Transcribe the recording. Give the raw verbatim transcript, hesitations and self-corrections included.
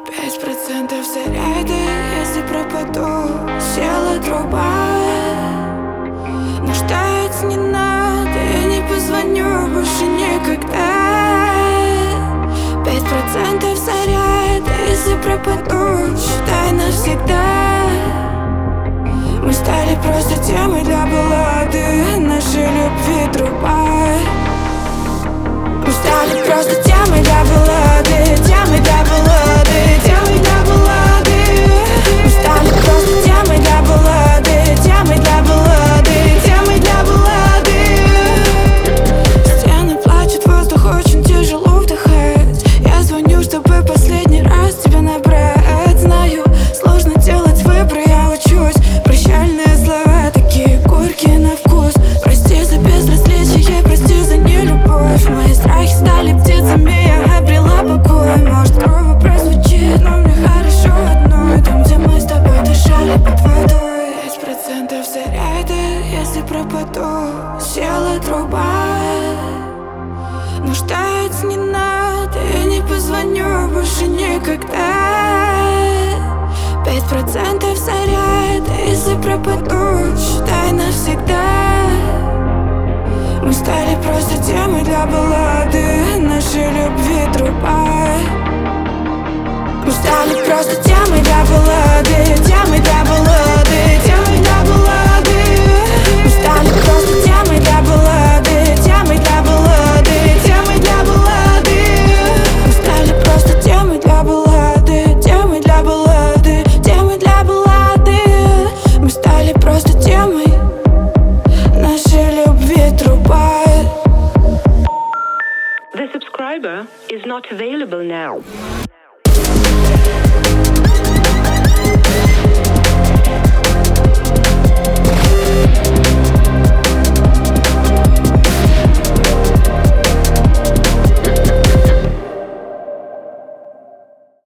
Пять процентов заряда, если пропаду. Села труба, но ждать не надо. Я не позвоню больше никогда. Пять процентов заряда, если пропаду. Считай навсегда. Мы стали просто темой для баллады. Нашей любви труба. Мы стали просто темой для баллады. Темой для баллады. Темой для баллады. Мы стали просто темой для баллады. Темой для баллады. Темой для баллады. Стены плачут, воздух очень тяжело вдыхать. Я звоню, чтобы последний раз тебя набрать. Знаю, сложно делать выбор, я учусь. Прощальные слова такие горькие на вкус. Прости за безразличие, прости за нелюбовь. Мои страхи стали птицами, я обрела покой. Может, грубо прозвучит, но мне хорошо одной. Там, где мы с тобой дышали под водой. Пять процентов заряда, если пропаду. Села труба, но ждать не надо. Я не позвоню больше никогда. Пять процентов заряда, если пропаду. Считай навсегда. Мы стали просто темой для баллады. Нашей любви труба. Мы стали просто темой для баллады. Темой для баллады. Темой для баллады. Мы стали просто темой для баллады. Темой для баллады. Темой для баллады. Мы стали просто темой для баллады. Темой для баллады. Темой для баллады. Мы стали просто темой нашей любви труба. The subscriber is not available now.